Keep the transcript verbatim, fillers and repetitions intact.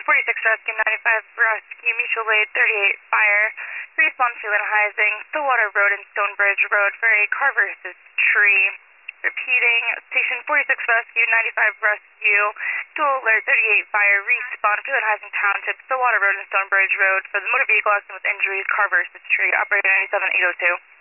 forty-six Rescue, ninety-five Rescue, mutual aid, thirty-eight Fire. Respawn to Lynn Stillwater Road and Stonebridge Road for a car versus tree. Repeating, Station forty-six Rescue, ninety-five Rescue, dual alert, thirty-eight Fire. Respawn to Lynn Township, Stillwater Road and Stonebridge Road for the motor vehicle accident with injuries, car versus tree. Operator ninety-seven eight oh two.